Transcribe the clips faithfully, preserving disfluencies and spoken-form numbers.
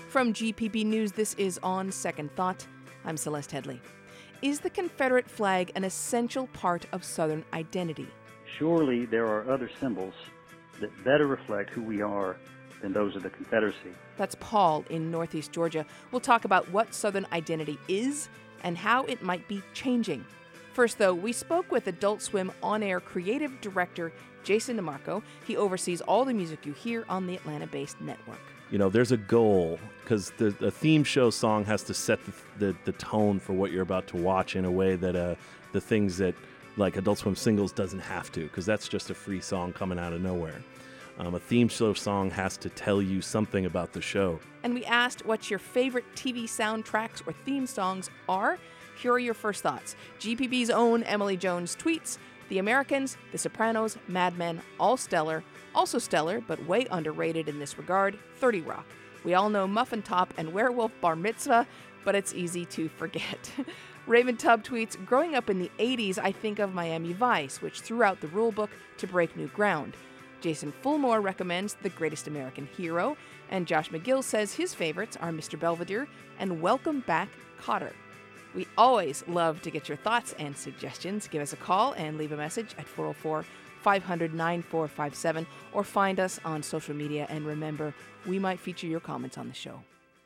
From G P B News, this is On Second Thought. I'm Celeste Headley. Is the Confederate flag an essential part of Southern identity? Surely there are other symbols that better reflect who we are than those of the Confederacy. That's Paul in Northeast Georgia. We'll talk about what Southern identity is and how it might be changing. First, though, we spoke with Adult Swim on-air creative director Jason DeMarco. He oversees all the music you hear on the Atlanta-based network. You know, there's a goal, because the, the theme show song has to set the, the, the tone for what you're about to watch in a way that uh, the things that, like Adult Swim Singles, doesn't have to, because that's just a free song coming out of nowhere. Um, a theme show song has to tell you something about the show. And we asked what your favorite T V soundtracks or theme songs are. Here are your first thoughts. G P B's own Emily Jones tweets, The Americans, The Sopranos, Mad Men, all stellar. Also stellar, but way underrated in this regard, thirty Rock. We all know Muffin Top and Werewolf Bar Mitzvah, but it's easy to forget. Raven Tubb tweets, growing up in the eighties, I think of Miami Vice, which threw out the rulebook to break new ground. Jason Fulmore recommends The Greatest American Hero, and Josh McGill says his favorites are Mister Belvedere and Welcome Back, Kotter. We always love to get your thoughts and suggestions. Give us a call and leave a message at four oh four, five hundred, nine four five seven or find us on social media. And remember, we might feature your comments on the show.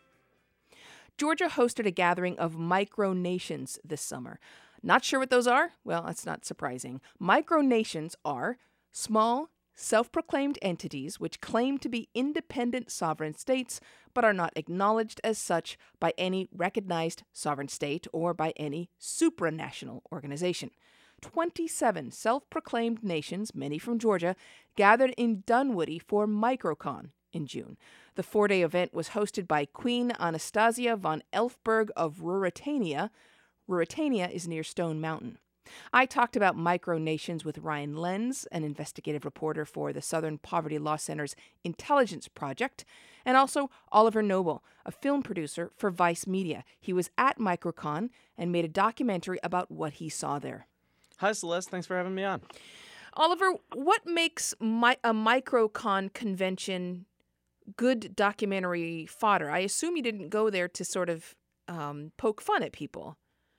Georgia hosted a gathering of micronations this summer. Not sure what those are? Well, that's not surprising. Micronations are small, self-proclaimed entities which claim to be independent sovereign states but are not acknowledged as such by any recognized sovereign state or by any supranational organization. twenty-seven self-proclaimed nations, many from Georgia, gathered in Dunwoody for MicroCon in June. The four-day event was hosted by Queen Anastasia von Elfberg of Ruritania. Ruritania is near Stone Mountain. I talked about micronations with Ryan Lenz, an investigative reporter for the Southern Poverty Law Center's Intelligence Project, and also Oliver Noble, a film producer for Vice Media. He was at MicroCon and made a documentary about what he saw there. Hi, Celeste. Thanks for having me on. Oliver, what makes my, a MicroCon convention good documentary fodder? I assume you didn't go there to sort of um, poke fun at people.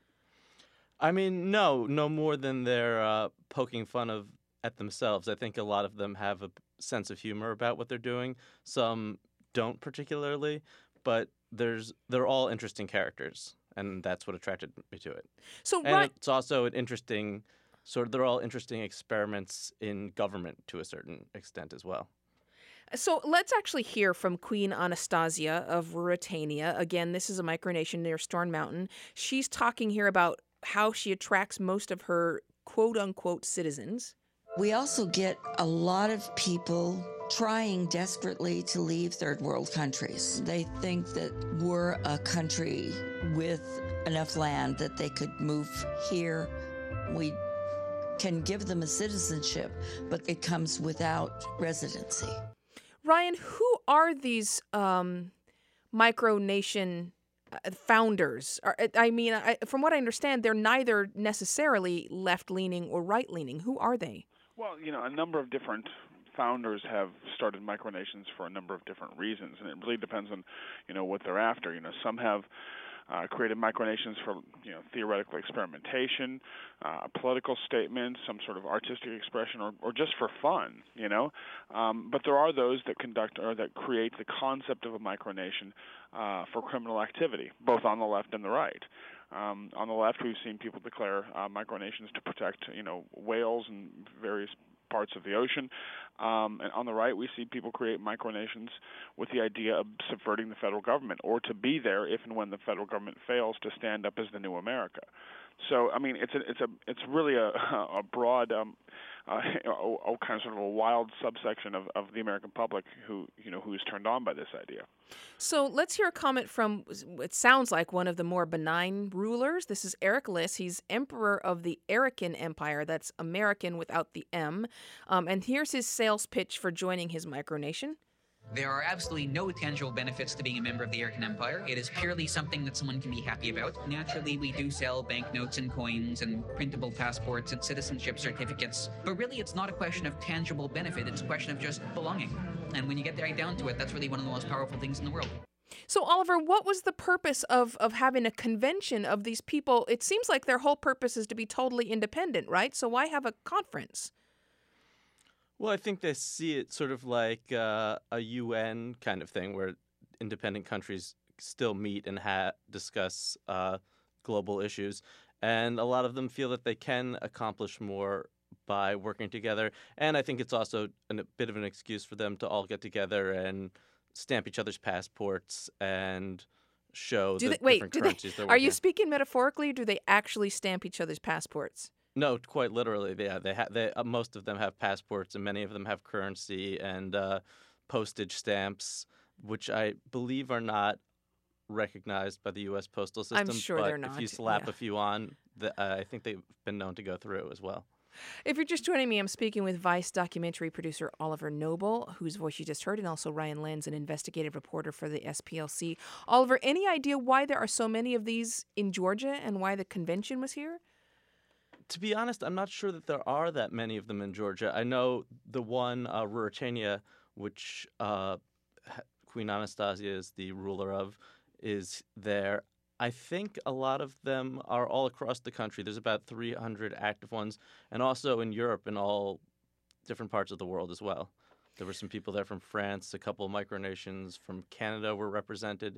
I mean, no, no more than they're uh, poking fun of at themselves. I think a lot of them have a sense of humor about what they're doing. Some don't particularly, but there's they're all interesting characters, and that's what attracted me to it. So, and right, it's also an interesting sort of they're all interesting experiments in government to a certain extent as well. So let's actually hear from Queen Anastasia of Ruritania. Again, this is a micronation near Stone Mountain. She's talking here about how she attracts most of her quote-unquote citizens. We also get a lot of people trying desperately to leave third world countries. They think that we're a country with enough land that they could move here. We can give them a citizenship, but it comes without residency. Ryan, who are these um, micronation founders? I mean, I, from what I understand, they're neither necessarily left-leaning or right-leaning. Who are they? Well, you know, a number of different founders have started micronations for a number of different reasons, and it really depends on, you know, what they're after. You know, some have uh, created micronations for, you know, theoretical experimentation, uh, political statements, some sort of artistic expression, or, or just for fun, you know. Um, but there are those that conduct or that create the concept of a micronation uh, for criminal activity, both on the left and the right. Um, on the left, we've seen people declare uh, micronations to protect, you know, whales and various parts of the ocean. Um, and on the right, we see people create micronations with the idea of subverting the federal government, or to be there if and when the federal government fails to stand up as the new America. So, I mean, it's a, it's a, it's really a, a broad, um, uh, a, a kind of sort of a wild subsection of, of the American public who, you know, who's turned on by this idea. So let's hear a comment from, it sounds like one of the more benign rulers. This is Eric Liss. He's emperor of the Arican Empire. That's American without the M. Um, and here's his sales pitch for joining his micronation. There are absolutely no tangible benefits to being a member of the Arican Empire. It is purely something that someone can be happy about. Naturally, we do sell banknotes and coins and printable passports and citizenship certificates, but really it's not a question of tangible benefit, it's a question of just belonging. And when you get right down to it, that's really one of the most powerful things in the world. So, Oliver, what was the purpose of, of having a convention of these people? It seems like their whole purpose is to be totally independent, right? So why have a conference? Well, I think they see it sort of like uh, a U N kind of thing where independent countries still meet and ha- discuss uh, global issues. And a lot of them feel that they can accomplish more by working together. And I think it's also an, a bit of an excuse for them to all get together and stamp each other's passports and show do the they, wait, different do currencies they, they're are working you on. speaking metaphorically, or do they actually stamp each other's passports? No, quite literally. Yeah, they ha- they uh, most of them have passports, and many of them have currency and uh, postage stamps, which I believe are not recognized by the U S postal system. I'm sure but they're if you not, slap yeah. a few on, the, uh, I think they've been known to go through as well. If you're just joining me, I'm speaking with Vice documentary producer Oliver Noble, whose voice you just heard, and also Ryan Lenz, an investigative reporter for the S P L C. Oliver, any idea why there are so many of these in Georgia and why the convention was here? To be honest, I'm not sure that there are that many of them in Georgia. I know the one, uh, Ruritania, which uh, Queen Anastasia is the ruler of, is there. I think a lot of them are all across the country. There's about three hundred active ones, and also in Europe and all different parts of the world as well. There were some people there from France, a couple of micronations from Canada were represented.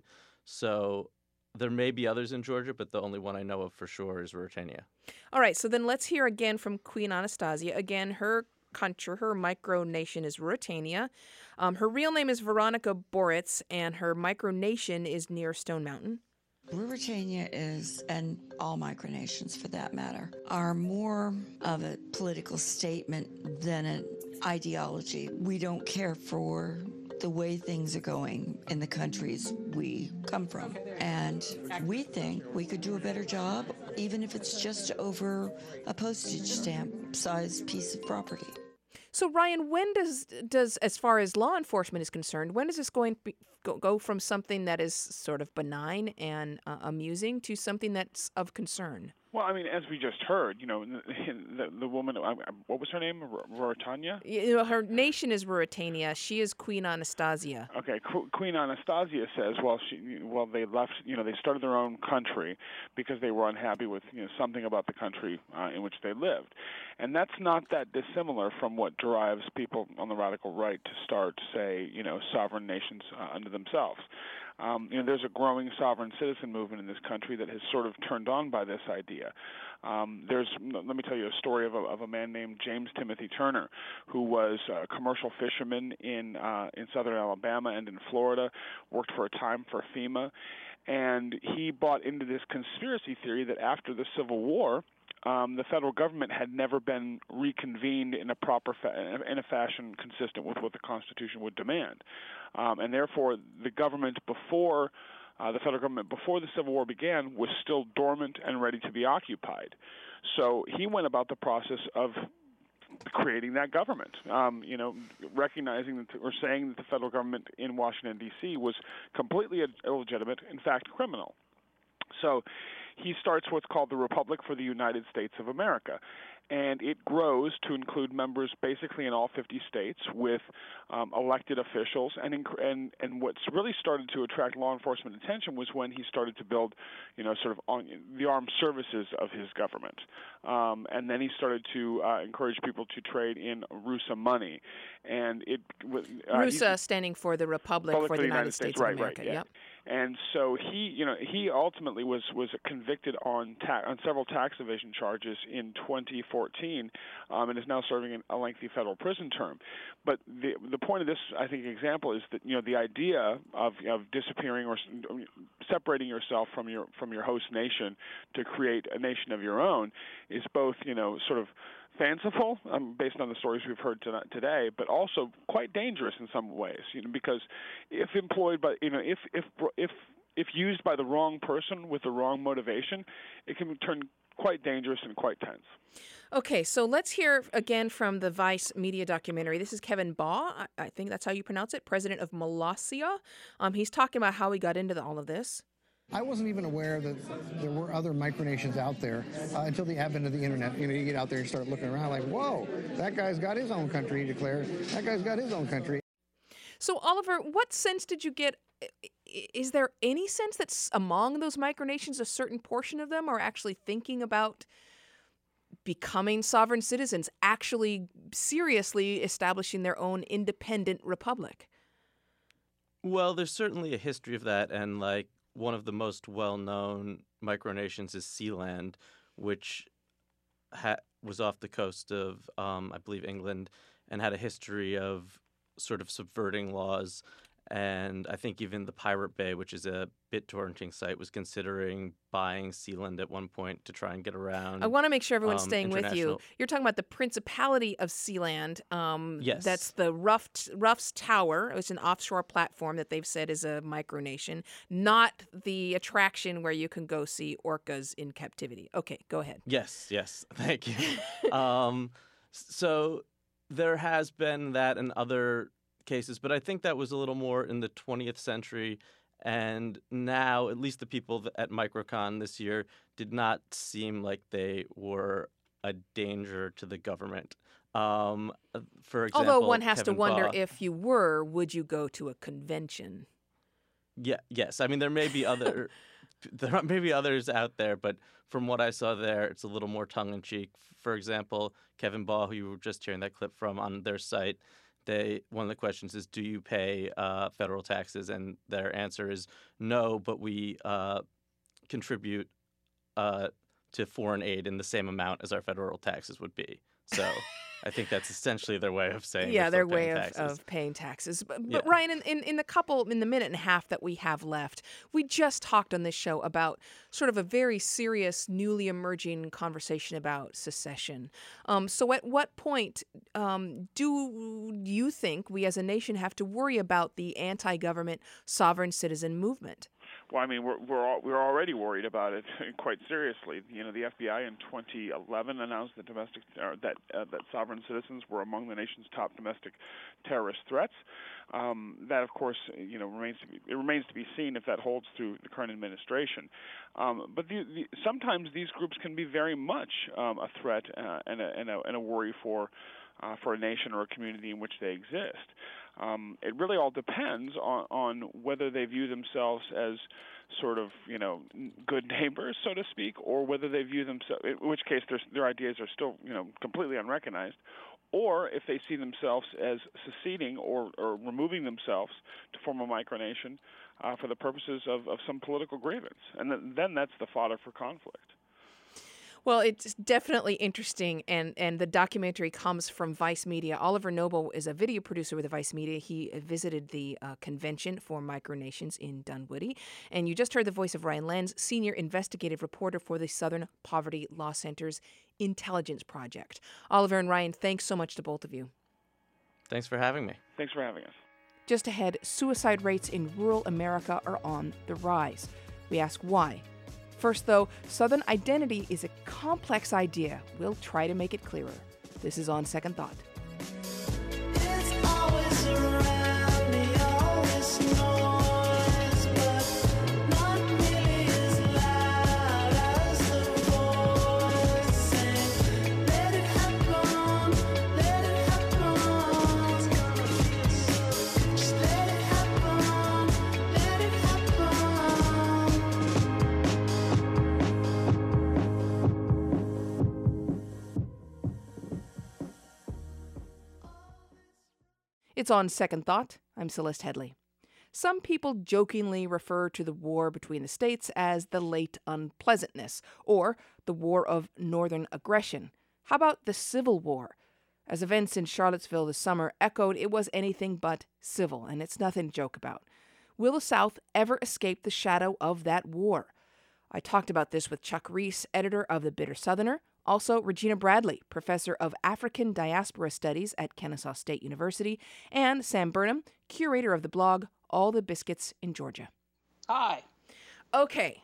So there may be others in Georgia, but the only one I know of for sure is Ruritania. All right, so then let's hear again from Queen Anastasia. Again, her country, her micronation is Ruritania. Um, her real name is Veronica Boritz, and her micronation is near Stone Mountain. Ruritania is, and all micronations for that matter, are more of a political statement than an ideology. We don't care for the way things are going in the countries we come from. And we think we could do a better job, even if it's just over a postage stamp sized piece of property. So, Ryan, when does, does as far as law enforcement is concerned, when is this going to be, go, go from something that is sort of benign and uh, amusing to something that's of concern? Well, I mean, as we just heard, you know, the, the woman, what was her name? Ruritania? You know, her nation is Ruritania. She is Queen Anastasia. Okay, Qu- Queen Anastasia says, well, she, well, they left, you know, they started their own country because they were unhappy with, you know, something about the country uh, in which they lived. And that's not that dissimilar from what drives people on the radical right to start, say, you know, sovereign nations uh, unto themselves. Um, you know, there's a growing sovereign citizen movement in this country that has sort of turned on by this idea. Um, there's, let me tell you a story of a, of a man named James Timothy Turner, who was a commercial fisherman in uh, in southern Alabama and in Florida, worked for a time for FEMA, and he bought into this conspiracy theory that after the Civil War, Um, the federal government had never been reconvened in a proper fa- in a fashion consistent with what the Constitution would demand, um, and therefore the government before uh, the federal government before the Civil War began was still dormant and ready to be occupied. So he went about the process of creating that government, um, you know, recognizing that, or saying that the federal government in Washington, D C was completely illegitimate, in fact, criminal. So he starts what's called the Republic for the United States of America, and it grows to include members basically in all fifty states with um, elected officials. And, inc- and and what's really started to attract law enforcement attention was when he started to build, you know, sort of on the armed services of his government. Um, and then he started to uh, encourage people to trade in Rusa money. And it uh, Rusa standing for the Republic, Republic for the United States, States right, of America. Right, yeah. Yep. And so he, you know, he ultimately was was convicted on ta- on several tax evasion charges in twenty fourteen, um, and is now serving a lengthy federal prison term. But the the point of this, I think, example is that, you know, the idea of of disappearing or separating yourself from your from your host nation to create a nation of your own is both, you know, sort of fanciful, um, based on the stories we've heard to, today, but also quite dangerous in some ways, you know, because if employed by, you know, if if if if used by the wrong person with the wrong motivation, it can turn quite dangerous and quite tense. Okay, so let's hear again from the Vice media documentary. This is Kevin Baugh, I, I think that's how you pronounce it, president of Molossia. Um, he's talking about how he got into the, all of this. I wasn't even aware that there were other micronations out there uh, until the advent of the internet. You know, you get out there and start looking around like, whoa, that guy's got his own country, he declared. That guy's got his own country. So, Oliver, what sense did you get i- is there any sense that s- among those micronations, a certain portion of them are actually thinking about becoming sovereign citizens, actually seriously establishing their own independent republic? Well, there's certainly a history of that, and like one of the most well-known micronations is Sealand, which ha- was off the coast of, um, I believe, England, and had a history of sort of subverting laws. And I think even the Pirate Bay, which is a BitTorrenting site, was considering buying Sealand at one point to try and get around. I want to make sure everyone's um, staying with you. international- You're talking about the Principality of Sealand. Um, Yes. That's the Ruffs, Ruffs Tower. It's an offshore platform that they've said is a micronation, not the attraction where you can go see orcas in captivity. Okay, go ahead. Yes, yes. Thank you. um, so there has been that in other cases, but I think that was a little more in the twentieth century. And now, at least the people th- at Microcon this year did not seem like they were a danger to the government. Um, uh, for example, Although one has to Kevin wonder Baugh- if you were, would you go to a convention? Yeah, yes. I mean, there may be other, there may be others out there, but from what I saw there, it's a little more tongue in cheek. For example, Kevin Baugh, who you were just hearing that clip from on their site, they one of the questions is, do you pay uh, federal taxes? And their answer is no, but we uh, contribute uh, to foreign aid in the same amount as our federal taxes would be. So I think that's essentially their way of saying Yeah, they're their still way paying of, taxes. of paying taxes. But, but Yeah. Ryan, in, in, in the couple, in the minute and a half that we have left, we just talked on this show about sort of a very serious, newly emerging conversation about secession. Um, so at what point um, do you think we as a nation have to worry about the anti-government sovereign citizen movement? Well, I mean, we're we're all, we're already worried about it quite seriously. You know, the F B I in twenty eleven announced that domestic uh, that uh, that sovereign citizens were among the nation's top domestic terrorist threats. Um, that, of course, you know, remains to be it remains to be seen if that holds through the current administration. Um, but the, the, sometimes these groups can be very much um, a threat uh, and, a, and, a, and a worry for uh, for a nation or a community in which they exist. Um, it really all depends on, on whether they view themselves as sort of, you know, good neighbors, so to speak, or whether they view themselves, in which case their, their ideas are still, you know, completely unrecognized, or if they see themselves as seceding or, or removing themselves to form a micronation uh, for the purposes of, of some political grievance. And th- then that's the fodder for conflict. Well, it's definitely interesting, and, and the documentary comes from Vice Media. Oliver Noble is a video producer with Vice Media. He visited the uh, convention for micronations in Dunwoody. And you just heard the voice of Ryan Lenz, senior investigative reporter for the Southern Poverty Law Center's Intelligence Project. Oliver and Ryan, thanks so much to both of you. Thanks for having me. Thanks for having us. Just ahead, suicide rates in rural America are on the rise. We ask why. First, though, Southern identity is a complex idea. We'll try to make it clearer. This is On Second Thought. It's On Second Thought. I'm Celeste Headley. Some people jokingly refer to the war between the states as the late unpleasantness, or the war of northern aggression. How about the Civil War? As events in Charlottesville this summer echoed, it was anything but civil, and it's nothing to joke about. Will the South ever escape the shadow of that war? I talked about this with Chuck Reese, editor of The Bitter Southerner, also Regina Bradley, professor of African Diaspora Studies at Kennesaw State University, and Sam Burnham, curator of the blog All the Biscuits in Georgia. Hi. Okay.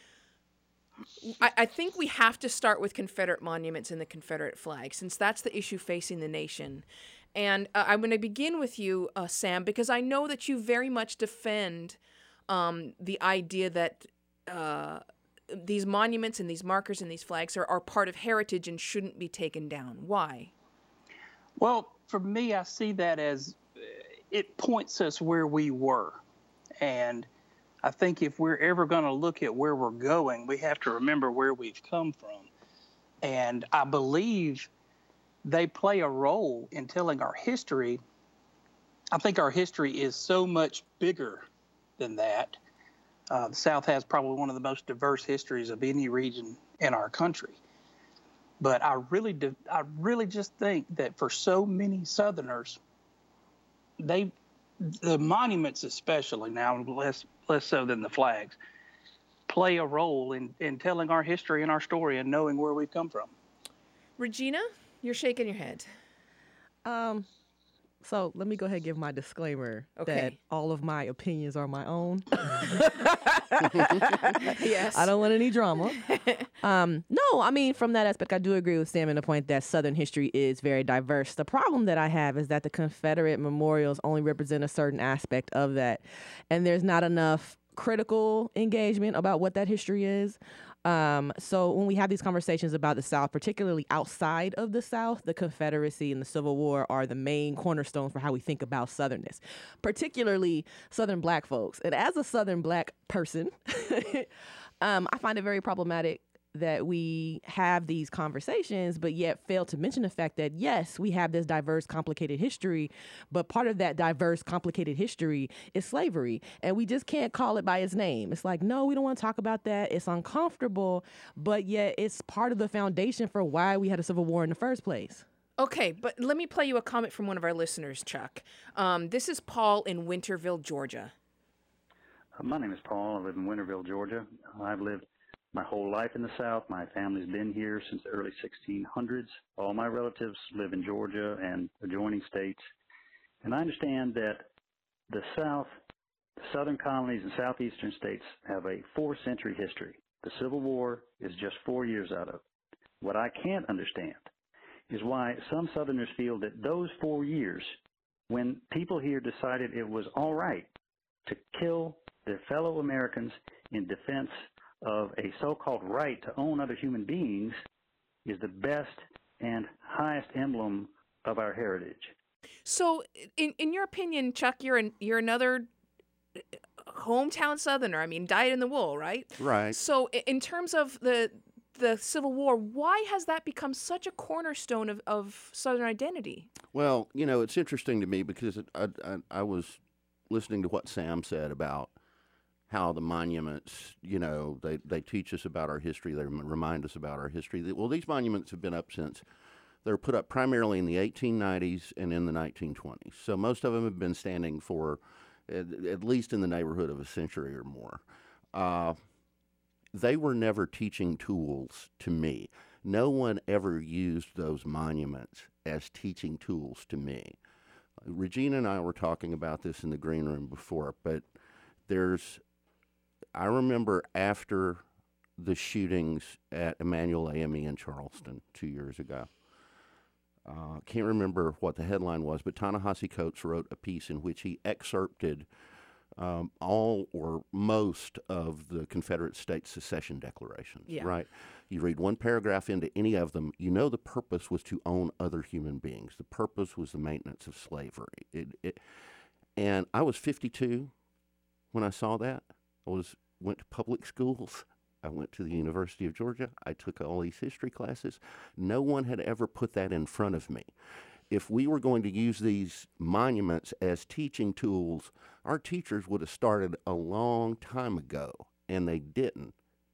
I, I think we have to start with Confederate monuments and the Confederate flag, since that's the issue facing the nation. And uh, I'm going to begin with you, uh, Sam, because I know that you very much defend um, the idea that uh, these monuments and these markers and these flags are, are part of heritage and shouldn't be taken down. Why? Well, for me, I see that as uh, it points us where we were. And I think if we're ever going to look at where we're going, we have to remember where we've come from. And I believe they play a role in telling our history. I think our history is so much bigger than that. Uh, the South has probably one of the most diverse histories of any region in our country. But I really, do, I really just think that for so many Southerners, they, the monuments especially now, less less so than the flags, play a role in, in telling our history and our story and knowing where we've come from. Regina, you're shaking your head. Um, so let me go ahead and give my disclaimer Okay. that all of my opinions are my own. Yes. I don't want any drama. Um, no, I mean, from that aspect, I do agree with Sam in the point that Southern history is very diverse. The problem that I have is that the Confederate memorials only represent a certain aspect of that, and there's not enough critical engagement about what that history is. Um, so when we have these conversations about the South, particularly outside of the South, the Confederacy and the Civil War are the main cornerstones for how we think about Southernness, particularly Southern Black folks. And as a Southern Black person, um, I find it very problematic that we have these conversations, but yet fail to mention the fact that, yes, we have this diverse, complicated history, but part of that diverse, complicated history is slavery. And we just can't call it by its name. It's like, no, we don't want to talk about that. It's uncomfortable, but yet it's part of the foundation for why we had a Civil War in the first place. Okay, but let me play you a comment from one of our listeners, Chuck. Um, this is Paul in Winterville, Georgia. Uh, my name is Paul. I live in Winterville, Georgia. I've lived my whole life in the South. My family's been here since the early sixteen hundreds. All my relatives live in Georgia and adjoining states. And I understand that the South, the Southern colonies and southeastern states have a four-century history. The Civil War is just four years out of it. What I can't understand is why some Southerners feel that those four years, when people here decided it was all right to kill their fellow Americans in defense of a so-called right to own other human beings, is the best and highest emblem of our heritage. So, in in your opinion, Chuck, you're an, you're another hometown Southerner. I mean, dyed in the wool, right? Right. So, i- in terms of the the Civil War, why has that become such a cornerstone of, of Southern identity? Well, you know, it's interesting to me because it, I, I, I was listening to what Sam said about how the monuments, you know, they, they teach us about our history. They rem- remind us about our history. Well, these monuments have been up since they were put up primarily in the eighteen nineties and in the nineteen twenties. So most of them have been standing for at, at least in the neighborhood of a century or more. Uh, they were never teaching tools to me. No one ever used those monuments as teaching tools to me. Regina and I were talking about this in the green room before, but there's I remember after the shootings at Emanuel A M E in Charleston two years ago. I uh, can't remember what the headline was, but Ta-Nehisi Coates wrote a piece in which he excerpted um, all or most of the Confederate States secession declarations, Yeah. right? You read one paragraph into any of them, you know the purpose was to own other human beings. The purpose was the maintenance of slavery. It, it, and I was fifty-two when I saw that. I was went to public schools. I went to the University of Georgia. I took all these history classes. No one had ever put that in front of me. If we were going to use these monuments as teaching tools, our teachers would have started a long time ago, and they didn't.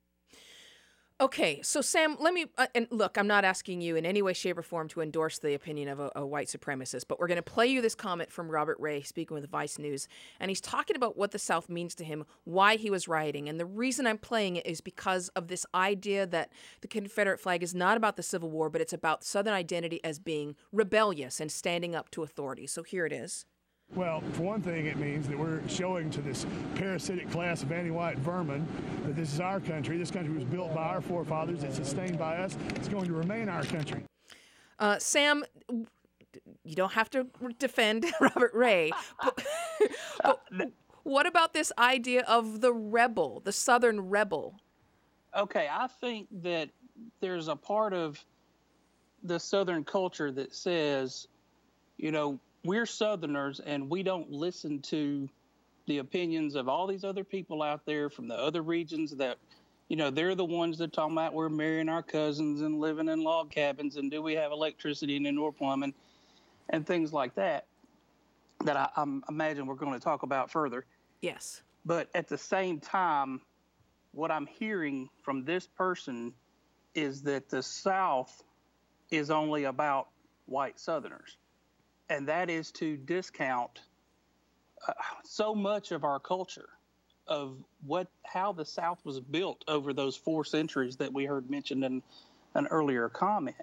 Okay, so Sam, let me, uh, and look, I'm not asking you in any way, shape, or form to endorse the opinion of a, a white supremacist, but we're going to play you this comment from Robert Ray, speaking with Vice News, and he's talking about what the South means to him, why he was rioting, and the reason I'm playing it is because of this idea that the Confederate flag is not about the Civil War, but it's about Southern identity as being rebellious and standing up to authority. So here it is. Well, for one thing, it means that we're showing to this parasitic class of anti-white vermin that this is our country. This country was built by our forefathers. It's sustained by us. It's going to remain our country. Uh, Sam, you don't have to defend Robert Ray, but, but what about this idea of the rebel, the Southern rebel? Okay, I think that there's a part of the Southern culture that says, you know, we're Southerners and we don't listen to the opinions of all these other people out there from the other regions that, you know, they're the ones that talking about we're marrying our cousins and living in log cabins and do we have electricity and indoor plumbing and things like that, that I, I imagine we're going to talk about further. Yes. But at the same time, what I'm hearing from this person is that the South is only about white Southerners. And that is to discount uh, so much of our culture, of what how the South was built over those four centuries that we heard mentioned in an earlier comment.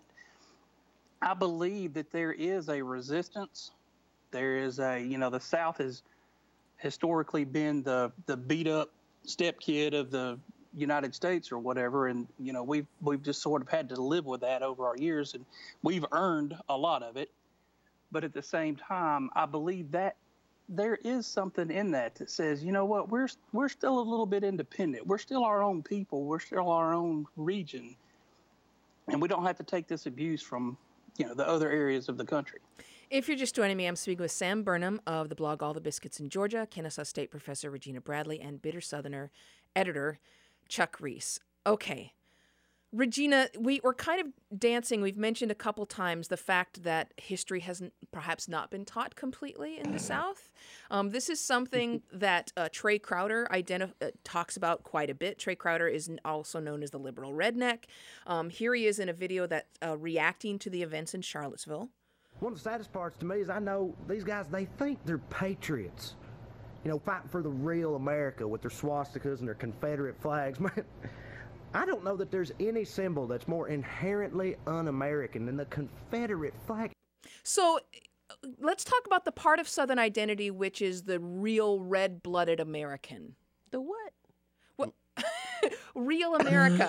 I believe that there is a resistance. There is a, you know, the South has historically been the, the beat up stepkid of the United States or whatever. And, you know, we've, we've just sort of had to live with that over our years, and we've earned a lot of it. But at the same time, I believe that there is something in that that says, you know what, we're we're still a little bit independent. We're still our own people. We're still our own region. And we don't have to take this abuse from, you know, the other areas of the country. If you're just joining me, I'm speaking with Sam Burnham of the blog All the Biscuits in Georgia, Kennesaw State professor Regina Bradley, and Bitter Southerner editor Chuck Reese. Okay. Regina, we, we're kind of dancing. We've mentioned a couple times the fact that history hasn't perhaps not been taught completely in the South. Um, this is something that uh, Trey Crowder identif- uh, talks about quite a bit. Trey Crowder is also known as the liberal redneck. Um, here he is in a video that uh, reacting to the events in Charlottesville. One of the saddest parts to me is I know these guys, they think they're patriots. You know, fighting for the real America with their swastikas and their Confederate flags. Man, I don't know that there's any symbol that's more inherently un-American than the Confederate flag. So let's talk about the part of Southern identity which is the real red-blooded American. The what? What? Real America.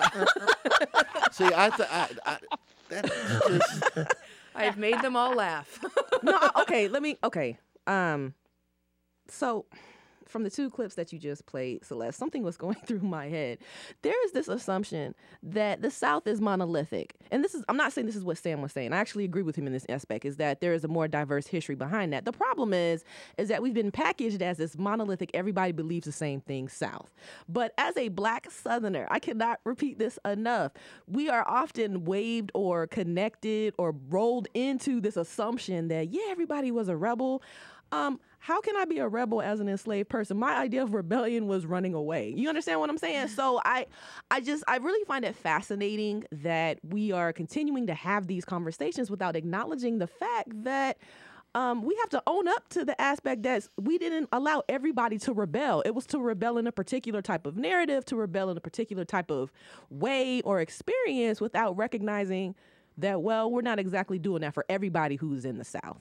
See, I, th- I, I that's just... I've made them all laugh. No, okay, let me, okay. Um, so... From the two clips that you just played, Celeste, something was going through my head. There is this assumption that the South is monolithic. And this is, I'm not saying this is what Sam was saying. I actually agree with him in this aspect, is that there is a more diverse history behind that. The problem is, is that we've been packaged as this monolithic, everybody believes the same thing South. But as a black Southerner, I cannot repeat this enough. We are often waved or connected or rolled into this assumption that, yeah, everybody was a rebel. Um, how can I be a rebel as an enslaved person? My idea of rebellion was running away. You understand what I'm saying? So I, I just, I really find it fascinating that we are continuing to have these conversations without acknowledging the fact that um, we have to own up to the aspect that we didn't allow everybody to rebel. It was to rebel in a particular type of narrative, to rebel in a particular type of way or experience without recognizing that, well, we're not exactly doing that for everybody who's in the South.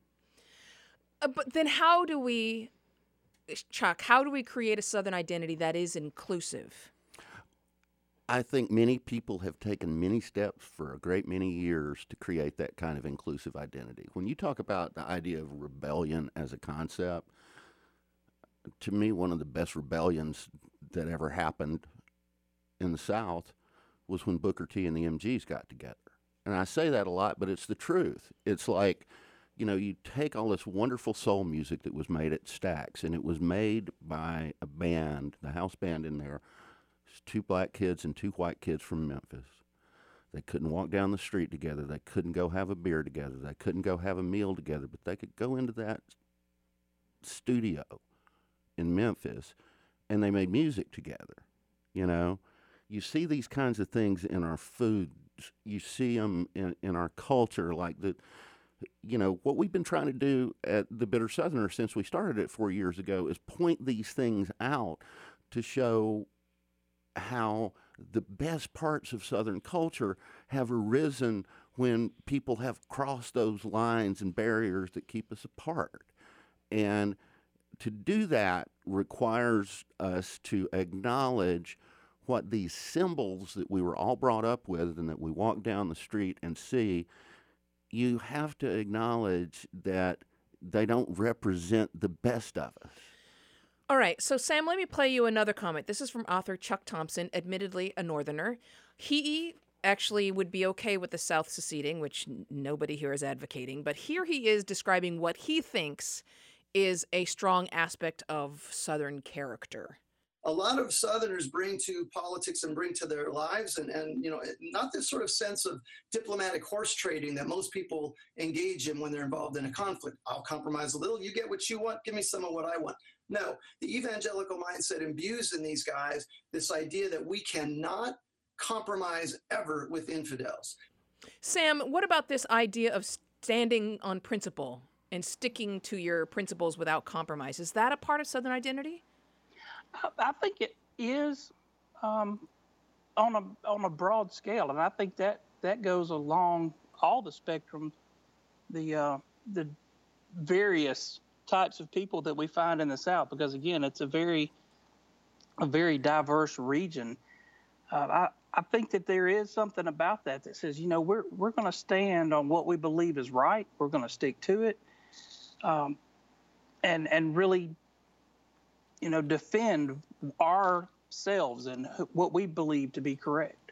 Uh, but then how do we, Chuck, how do we create a Southern identity that is inclusive? I think many people have taken many steps for a great many years to create that kind of inclusive identity. When you talk about the idea of rebellion as a concept, to me, one of the best rebellions that ever happened in the South was when Booker T and the M Gs got together. And I say that a lot, but it's the truth. It's like, you know, you take all this wonderful soul music that was made at Stax, and it was made by a band, the house band in there, two black kids and two white kids from Memphis. They couldn't walk down the street together. They couldn't go have a beer together. They couldn't go have a meal together, but they could go into that studio in Memphis, and they made music together. You know, you see these kinds of things in our foods. You see them in, in our culture, like the... You know, what we've been trying to do at the Bitter Southerner since we started it four years ago is point these things out to show how the best parts of Southern culture have arisen when people have crossed those lines and barriers that keep us apart. And to do that requires us to acknowledge what these symbols that we were all brought up with and that we walk down the street and see. You have to acknowledge that they don't represent the best of us. All right, so Sam, let me play you another comment. This is from author Chuck Thompson, admittedly a Northerner. He actually would be okay with the South seceding, which n- nobody here is advocating, but here he is describing what he thinks is a strong aspect of Southern character? A lot of Southerners bring to politics and bring to their lives, and, and you know, not this sort of sense of diplomatic horse trading that most people engage in when they're involved in a conflict. I'll compromise a little, you get what you want, give me some of what I want. No, the evangelical mindset imbues in these guys this idea that we cannot compromise ever with infidels. Sam, what about this idea of standing on principle and sticking to your principles without compromise? Is that a part of Southern identity? I think it is um, on a on a broad scale, and I think that that goes along all the spectrum, the uh, the various types of people that we find in the South. Because again, it's a very a very diverse region. Uh, I I think that there is something about that that says, you know, we're we're going to stand on what we believe is right. We're going to stick to it, um, and and really, you know, defend ourselves and what we believe to be correct.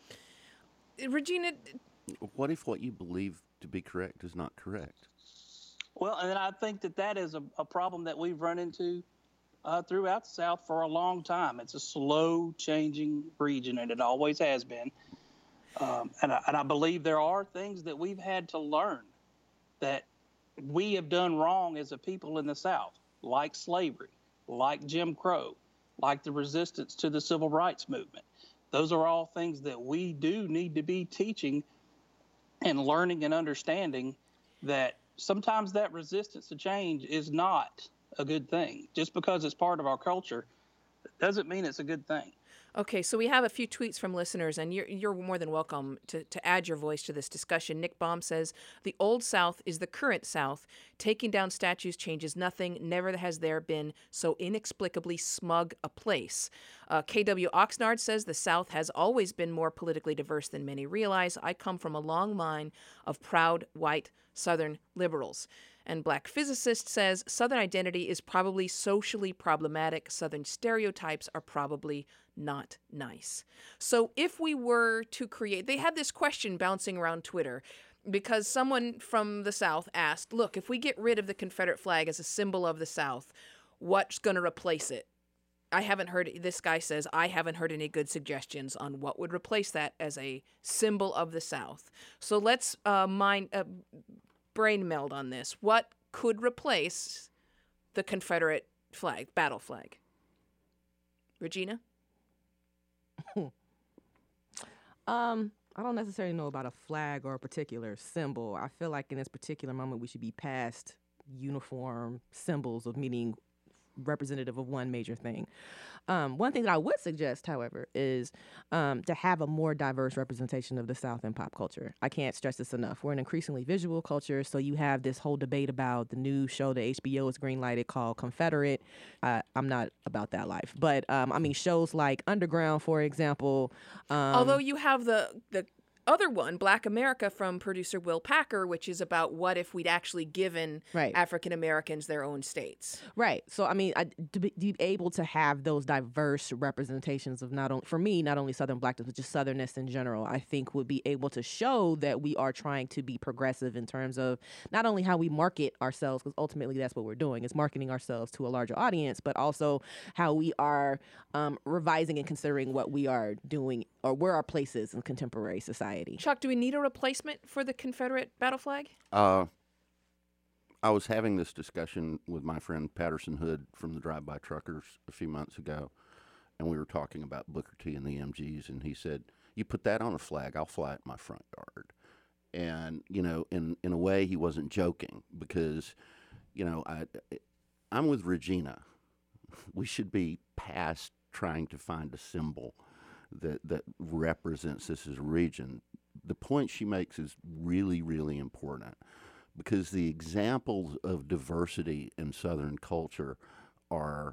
Regina, what if what you believe to be correct is not correct? Well, and I think that that is a, a problem that we've run into uh, throughout the South for a long time. It's a slow changing region, and it always has been. Um, and, I, and I believe there are things that we've had to learn that we have done wrong as a people in the South, like slavery, like Jim Crow, like the resistance to the civil rights movement. Those are all things that we do need to be teaching and learning and understanding, that sometimes that resistance to change is not a good thing. Just because it's part of our culture doesn't mean it's a good thing. Okay, so we have a few tweets from listeners, and you're, you're more than welcome to, to add your voice to this discussion. Nick Baum says, the old South is the current South. Taking down statues changes nothing. Never has there been so inexplicably smug a place. Uh, K W Oxnard says, the South has always been more politically diverse than many realize. I come from a long line of proud, white, Southern liberals. And Black Physicist says, Southern identity is probably socially problematic. Southern stereotypes are probably not nice. So if we were to create, they had this question bouncing around Twitter because someone from the South asked, look, if we get rid of the Confederate flag as a symbol of the South, what's going to replace it? I haven't heard, this guy says, I haven't heard any good suggestions on what would replace that as a symbol of the South. So let's uh, mind, uh, brain meld on this. What could replace the Confederate flag, battle flag? Regina? um, I don't necessarily know about a flag or a particular symbol. I feel like in this particular moment we should be past uniform symbols of meaning representative of one major thing. Um, one thing that I would suggest, however, is um, to have a more diverse representation of the South in pop culture. I can't stress this enough. We're an increasingly visual culture, so you have this whole debate about the new show that H B O has greenlighted called Confederate. Uh, I'm not about that life, but um, I mean shows like Underground, for example. Um, Although you have the the other one, Black America, from producer Will Packer, which is about what if we'd actually given right. African Americans their own states. Right. So, I mean, I, to, be, to be able to have those diverse representations of not only, for me, not only Southern Blackness, but just Southernness in general, I think would be able to show that we are trying to be progressive in terms of not only how we market ourselves, because ultimately that's what we're doing, is marketing ourselves to a larger audience, but also how we are um, revising and considering what we are doing or where our place is in contemporary society. Chuck, do we need a replacement for the Confederate battle flag? Uh, I was having this discussion with my friend Patterson Hood from the Drive-By Truckers a few months ago, and we were talking about Booker T and the M Gs, and he said, you put that on a flag, I'll fly it in my front yard. And, you know, in, in a way he wasn't joking because, you know, I, I'm with Regina. We should be past trying to find a symbol that that represents this as a region. The point she makes is really, really important because the examples of diversity in Southern culture are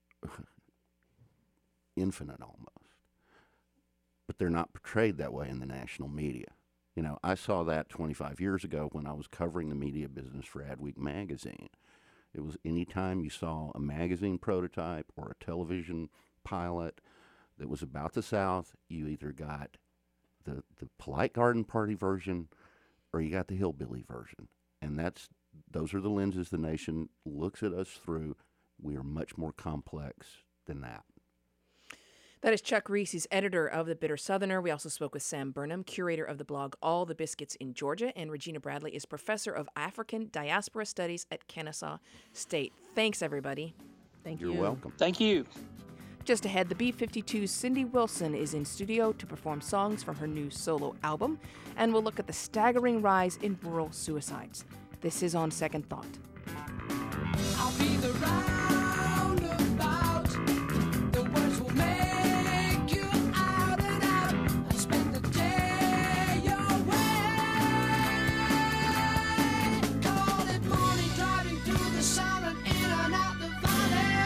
infinite almost, but they're not portrayed that way in the national media. You know, I saw that twenty-five years ago when I was covering the media business for Adweek magazine. It was anytime you saw a magazine prototype or a television pilot that was about the South, you either got the, the polite garden party version or you got the hillbilly version. And that's those are the lenses the nation looks at us through. We are much more complex than that. That is Chuck Reese. He's editor of The Bitter Southerner. We also spoke with Sam Burnham, curator of the blog All the Biscuits in Georgia, and Regina Bradley is professor of African Diaspora Studies at Kennesaw State. Thanks, everybody. Thank you. You're welcome. Thank you. Just ahead, the B fifty-two's Cindy Wilson is in studio to perform songs from her new solo album, and we'll look at the staggering rise in rural suicides. This is On Second Thought. I'll be the roundabout. The words will make you out and out. I spend the day away. Call it morning, driving through the sun and in and out the valley.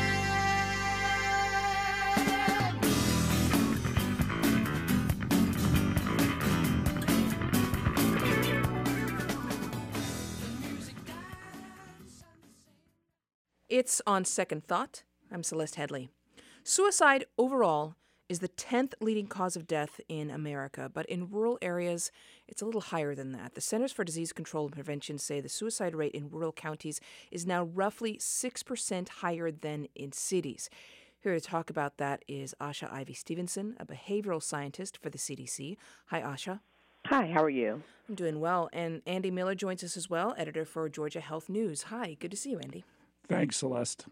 It's On Second Thought. I'm Celeste Headley. Suicide overall is the tenth leading cause of death in America, but in rural areas, it's a little higher than that. The Centers for Disease Control and Prevention say the suicide rate in rural counties is now roughly six percent higher than in cities. Here to talk about that is Asha Ivy Stevenson, a behavioral scientist for the C D C. Hi, Asha. Hi, how are you? I'm doing well. And Andy Miller joins us as well, editor for Georgia Health News. Hi, good to see you, Andy. Thanks, Celeste.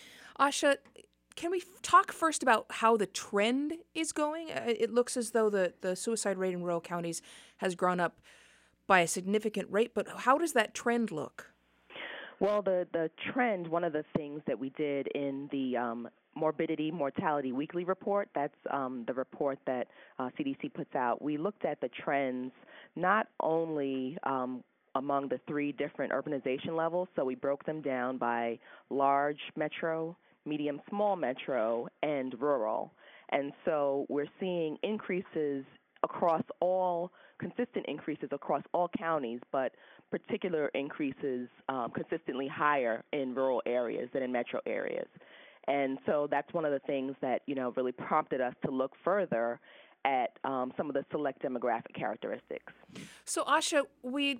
Asha, can we f- talk first about how the trend is going? Uh, It looks as though the, the suicide rate in rural counties has grown up by a significant rate, but how does that trend look? Well, the, the trend, one of the things that we did in the um, Morbidity Mortality Weekly Report, that's um, the report that uh, C D C puts out, we looked at the trends not only um, among the three different urbanization levels, so we broke them down by large metro, medium, small metro, and rural. And so we're seeing increases across all, consistent increases across all counties, but particular increases um, consistently higher in rural areas than in metro areas. And so that's one of the things that, you know, really prompted us to look further at um, some of the select demographic characteristics. So, Asha, we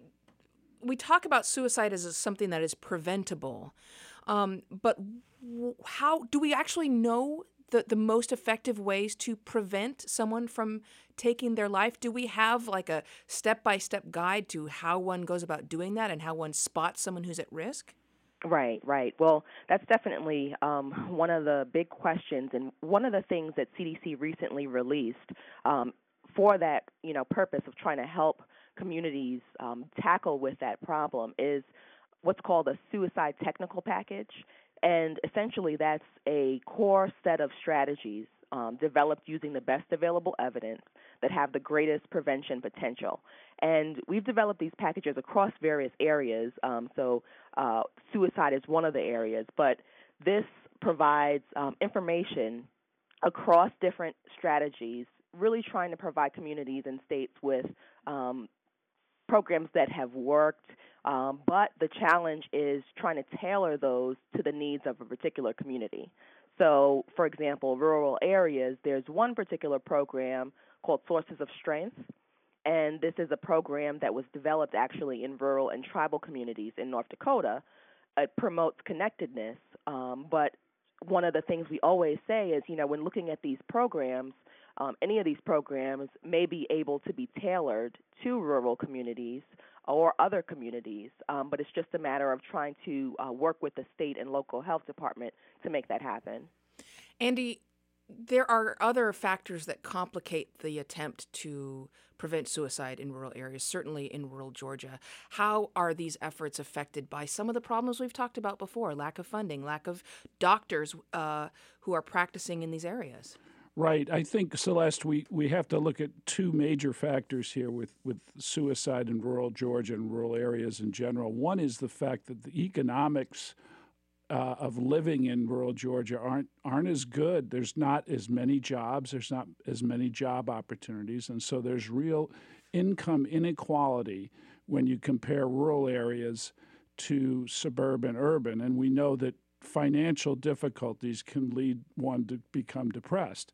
we talk about suicide as something that is preventable, um, but w- how do we actually know the, the most effective ways to prevent someone from taking their life? Do we have like a step-by-step guide to how one goes about doing that and how one spots someone who's at risk? Right, right. Well, that's definitely um, one of the big questions, and one of the things that C D C recently released um, for that, you know, purpose of trying to help communities um, tackle with that problem is what's called a suicide technical package, and essentially that's a core set of strategies um, developed using the best available evidence that have the greatest prevention potential. And we've developed these packages across various areas, um, so uh, suicide is one of the areas, but this provides um, information across different strategies, really trying to provide communities and states with um, programs that have worked, um, but the challenge is trying to tailor those to the needs of a particular community. So, for example, rural areas, there's one particular program called Sources of Strength, and this is a program that was developed actually in rural and tribal communities in North Dakota. It promotes connectedness, um, but one of the things we always say is, you know, when looking at these programs, um, any of these programs may be able to be tailored to rural communities or other communities, um, but it's just a matter of trying to uh, work with the state and local health department to make that happen. Andy, there are other factors that complicate the attempt to prevent suicide in rural areas, certainly in rural Georgia. How are these efforts affected by some of the problems we've talked about before, lack of funding, lack of doctors uh, who are practicing in these areas? Right. I think, Celeste, we, we have to look at two major factors here with, with suicide in rural Georgia and rural areas in general. One is the fact that the economics uh, of living in rural Georgia aren't aren't as good. There's not as many jobs. There's not as many job opportunities. And so there's real income inequality when you compare rural areas to suburban urban. And we know that financial difficulties can lead one to become depressed.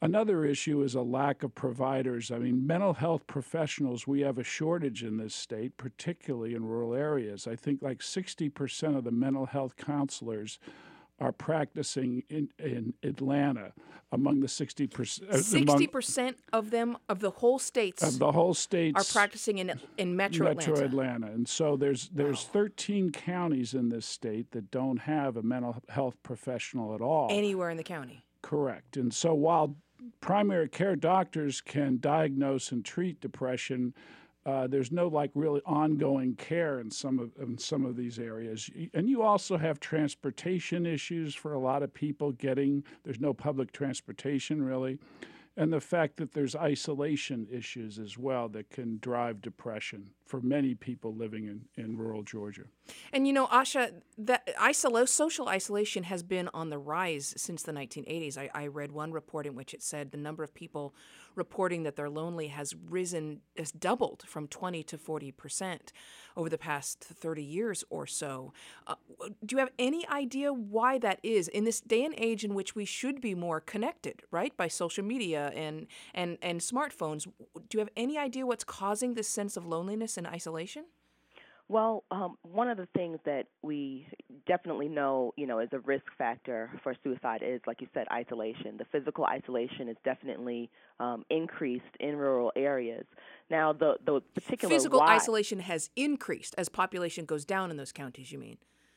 Another issue is a lack of providers. I mean, mental health professionals, we have a shortage in this state, particularly in rural areas. I think like sixty percent of the mental health counselors are practicing in, in Atlanta among the sixty percent. sixty percent of them, of the whole states, Of the whole states. are practicing in, in Metro, Metro Atlanta. Atlanta. And so there's there's thirteen counties in this state that don't have a mental health professional at all. Anywhere in the county. Correct. And so while primary care doctors can diagnose and treat depression, uh, there's no like really ongoing care in some of in some of these areas. And you also have transportation issues for a lot of people getting, there's no public transportation really. And the fact that there's isolation issues as well that can drive depression for many people living in, in rural Georgia. And you know, Asha, that isolo- social isolation has been on the rise since the nineteen eighties. I, I read one report in which it said the number of people reporting that they're lonely has risen, has doubled from twenty to forty percent over the past thirty years or so. Uh, do you have any idea why that is in this day and age in which we should be more connected, right, by social media and, and, and smartphones? Do you have any idea what's causing this sense of loneliness and isolation? Well, um, one of the things that we definitely know, you know, is a risk factor for suicide is, like you said, isolation. The physical isolation is definitely um, increased in rural areas. Now, the the particular Physical why, isolation has increased as population goes down in those counties, you mean?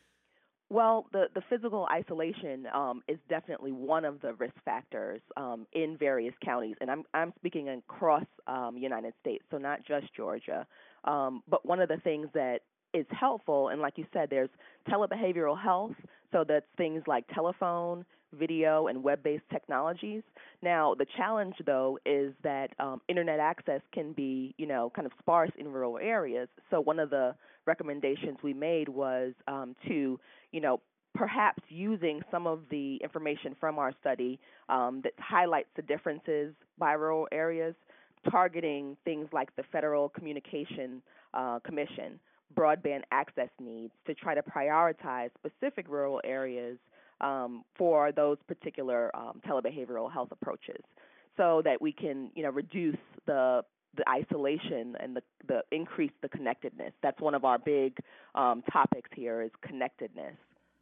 Well, the, the physical isolation um, is definitely one of the risk factors um, in various counties, and I'm I'm speaking across um, United States, so not just Georgia. Um, but one of the things that is helpful, and like you said, there's telebehavioral health, so that's things like telephone, video, and web-based technologies. Now, the challenge, though, is that um, internet access can be, you know, kind of sparse in rural areas. So one of the recommendations we made was um, to, you know, perhaps using some of the information from our study um, that highlights the differences by rural areas, targeting things like the Federal Communication uh, Commission, broadband access needs, to try to prioritize specific rural areas um, for those particular um, telebehavioral health approaches, so that we can, you know, reduce the the isolation and the, the increase the connectedness. That's one of our big um, topics here is connectedness.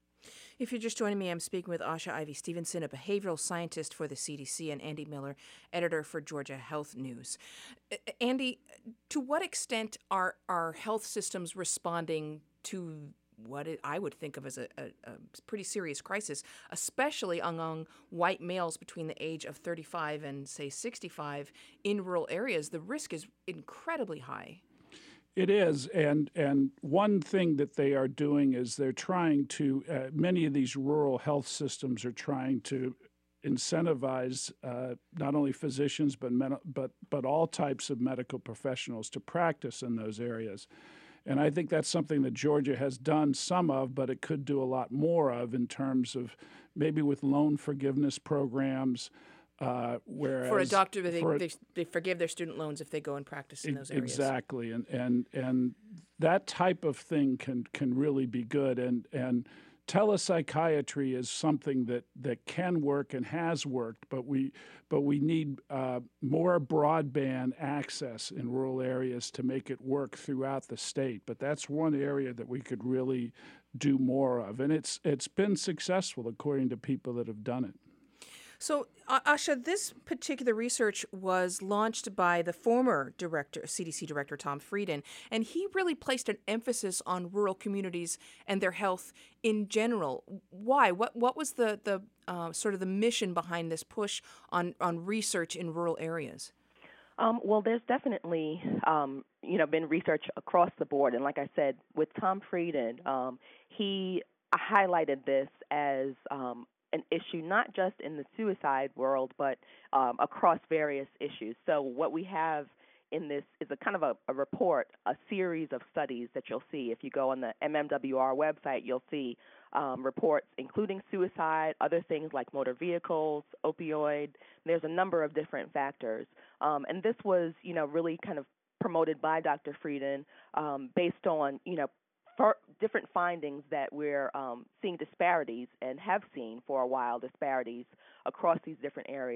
If you're just joining me, I'm speaking with Asha Ivy Stevenson, a behavioral scientist for the C D C, and Andy Miller, editor for Georgia Health News. Uh, Andy, to what extent are our health systems responding to what it, I would think of as a, a, a pretty serious crisis, especially among white males between the age of thirty-five and, say, sixty-five in rural areas? The risk is incredibly high. It is, and and one thing that they are doing is they're trying to, uh, many of these rural health systems are trying to incentivize uh, not only physicians but men, but but all types of medical professionals to practice in those areas. And I think that's something that Georgia has done some of, but it could do a lot more of in terms of maybe with loan forgiveness programs. Uh, whereas for a doctor, they, for a, they they forgive their student loans if they go and practice in those areas. Exactly, and and and that type of thing can can really be good. And and telepsychiatry is something that, that can work and has worked, but we but we need uh, more broadband access in rural areas to make it work throughout the state. But that's one area that we could really do more of, and it's it's been successful according to people that have done it. So, uh, Asha, this particular research was launched by the former director, C D C director Tom Frieden, and he really placed an emphasis on rural communities and their health in general. Why? What What was the the uh, sort of the mission behind this push on on research in rural areas? Um, well, there's definitely, um, you know, been research across the board, and like I said, with Tom Frieden, um, he highlighted this as um, an issue not just in the suicide world, but um, across various issues. So what we have in this is a kind of a, a report, a series of studies that you'll see. If you go on the M M W R website, you'll see um, reports including suicide, other things like motor vehicles, opioid. There's a number of different factors. Um, and this was, you know, really kind of promoted by Doctor Frieden um, based on, you know, for different findings that we're um, seeing disparities and have seen for a while, disparities across these different areas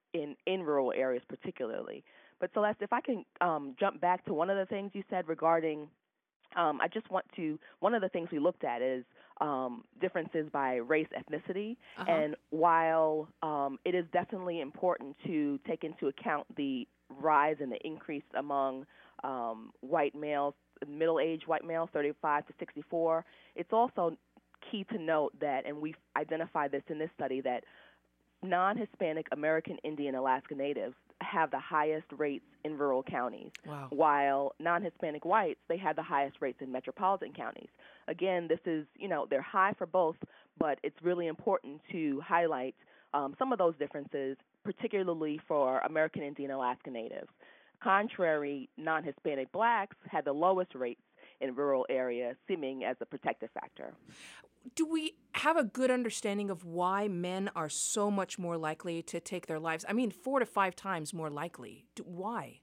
in, in rural areas particularly. But Celeste, if I can um, jump back to one of the things you said regarding, um, I just want to, one of the things we looked at is um, differences by race, ethnicity. Uh-huh. And while um, it is definitely important to take into account the rise and the increase among um, white males, middle-aged white males, thirty-five to sixty-four, it's also key to note that, and we've identified this in this study, that non-Hispanic American Indian Alaska Natives have the highest rates in rural counties, Wow. while non-Hispanic whites, they have the highest rates in metropolitan counties. Again, this is, you know, they're high for both, but it's really important to highlight um, some of those differences, particularly for American Indian Alaska Natives. Contrary, non-Hispanic blacks had the lowest rates in rural areas, seeming as a protective factor. Do we have a good understanding of why men are so much more likely to take their lives? I mean, four to five times more likely. Do, why?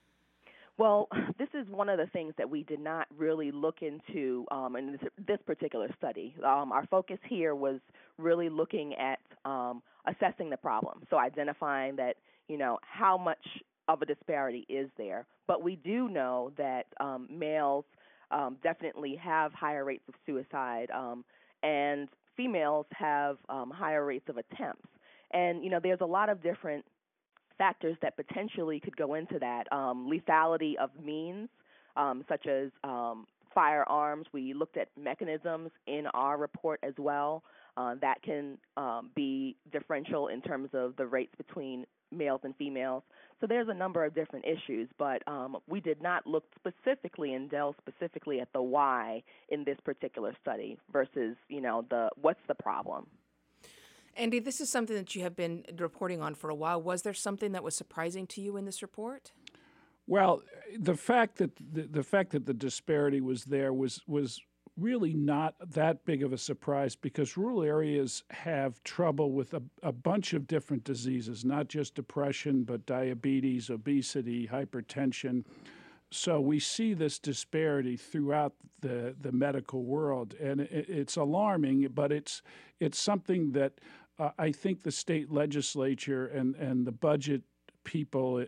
Well, this is one of the things that we did not really look into um, in this, this particular study. Um, our focus here was really looking at um, assessing the problem, so identifying that, you know, how much of a disparity is there. But we do know that um, males um, definitely have higher rates of suicide, um, and females have um, higher rates of attempts. And, you know, there's a lot of different factors that potentially could go into that. Um, lethality of means, um, such as um, firearms. We looked at mechanisms in our report as well. Uh, that can um, be differential in terms of the rates between males and females. So there's a number of different issues, but um, we did not look specifically and delve specifically at the why in this particular study versus, you know, the what's the problem. Andy, this is something that you have been reporting on for a while. Was there something that was surprising to you in this report? Well, the fact that the, the fact that the disparity was there was was really not that big of a surprise, because rural areas have trouble with a, a bunch of different diseases, not just depression, but diabetes, obesity, hypertension. So we see this disparity throughout the, the medical world, and it, it's alarming, but it's it's something that uh, I think the state legislature and, and the budget people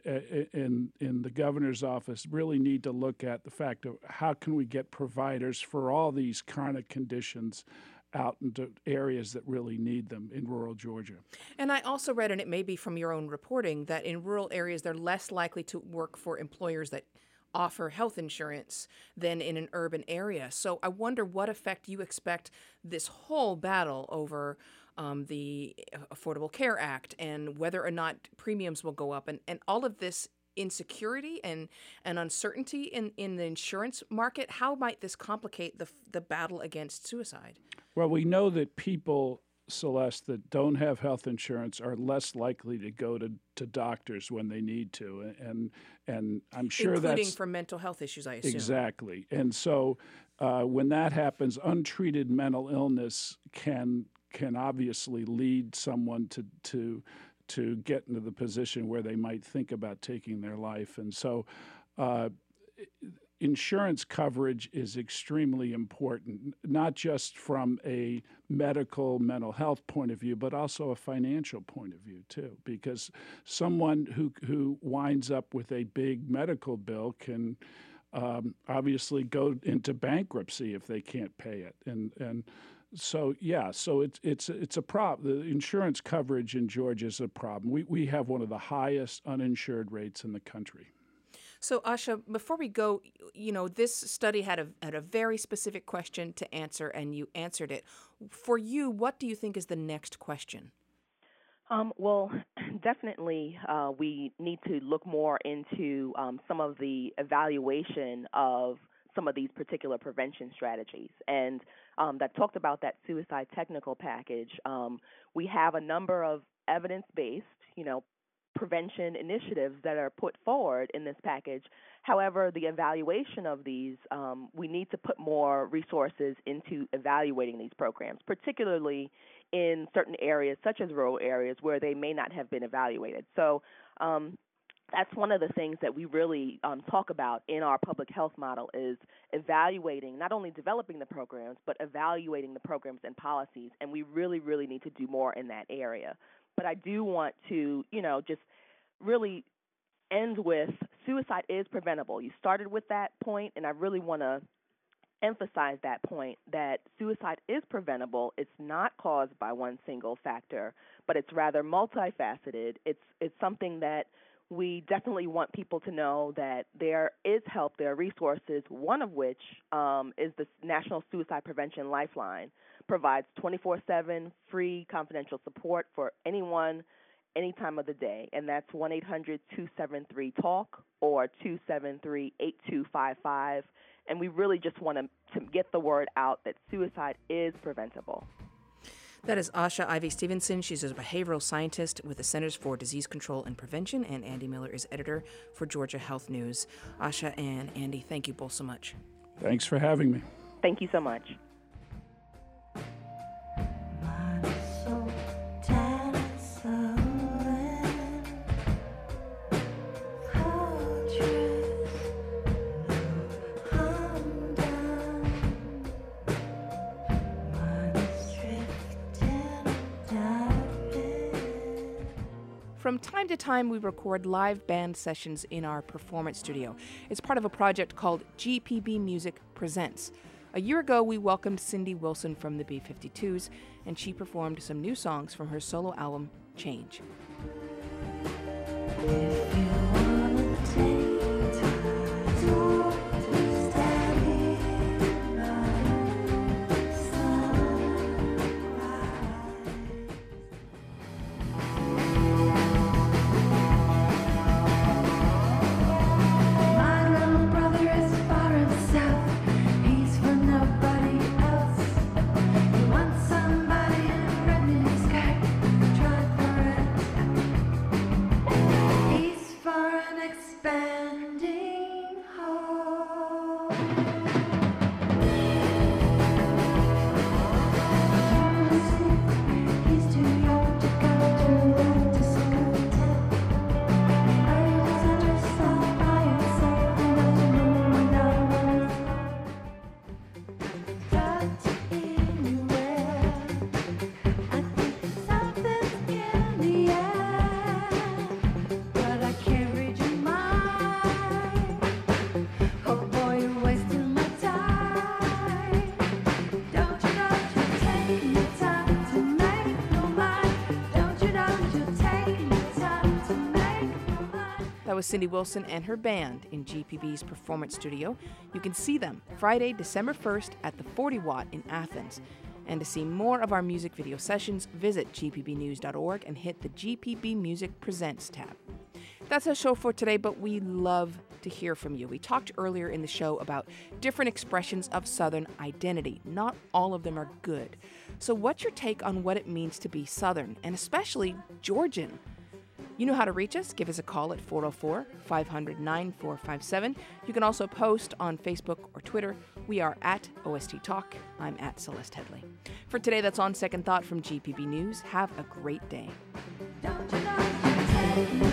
in in the governor's office really need to look at the fact of how can we get providers for all these chronic conditions out into areas that really need them in rural Georgia. And I also read, and it may be from your own reporting, that in rural areas they're less likely to work for employers that offer health insurance than in an urban area. So I wonder what effect you expect this whole battle over um, the Affordable Care Act and whether or not premiums will go up, and, and all of this insecurity and, and uncertainty in, in the insurance market. How might this complicate the the battle against suicide? Well, we know that people, Celeste, that don't have health insurance are less likely to go to, to doctors when they need to, and and I'm sure Including that's for mental health issues, I assume. exactly. And so uh, when that happens, untreated mental illness can can obviously lead someone to to to get into the position where they might think about taking their life. And so uh, insurance coverage is extremely important, not just from a medical mental health point of view, but also a financial point of view too, because someone who who winds up with a big medical bill can um, obviously go into bankruptcy if they can't pay it. And and So yeah, so it's it's it's a problem. The insurance coverage in Georgia is a problem. We we have one of the highest uninsured rates in the country. So Asha, before we go, you know, this study had a had a very specific question to answer, and you answered it. For you, what do you think is the next question? Um, well, definitely uh, we need to look more into um, some of the evaluation of some of these particular prevention strategies. And um, that talked about that suicide technical package. Um, we have a number of evidence-based, you know, prevention initiatives that are put forward in this package. However, the evaluation of these, um, we need to put more resources into evaluating these programs, particularly in certain areas, such as rural areas, where they may not have been evaluated. So um, that's one of the things that we really um, talk about in our public health model is evaluating, not only developing the programs, but evaluating the programs and policies. And we really, really need to do more in that area. but I do want to, you know, just really end with suicide is preventable. You started with that point, and I really want to emphasize that point, that suicide is preventable. It's not caused by one single factor, but it's rather multifaceted. It's it's something that we definitely want people to know that there is help, there are resources, one of which um, is the National Suicide Prevention Lifeline. Provides twenty-four seven free confidential support for anyone, any time of the day, and that's one eight hundred two seven three talk or two seven three eight two five five. And we really just want to get the word out that suicide is preventable. That is Asha Ivy Stevenson. She's a behavioral scientist with the Centers for Disease Control and Prevention, and Andy Miller is editor for Georgia Health News. Asha and Andy, thank you both so much. Thanks for having me. Thank you so much. From time to time, we record live band sessions in our performance studio. It's part of a project called G P B Music Presents. A year ago, we welcomed Cindy Wilson from the B fifty-twos, and she performed some new songs from her solo album, Change. Was Cindy Wilson and her band in G P B's performance studio. You can see them Friday, December first at the forty watt in Athens. And to see more of our music video sessions, visit g p b news dot org and hit the G P B Music Presents tab. That's our show for today, but we love to hear from you. We talked earlier in the show about different expressions of Southern identity. Not all of them are good. So what's your take on what it means to be Southern, and especially Georgian? You know how to reach us. Give us a call at four oh four, five hundred, nine four five seven. You can also post on Facebook or Twitter. We are at O S T Talk. I'm at Celeste Headley. For today, that's On Second Thought from G P B News. Have a great day. Don't you know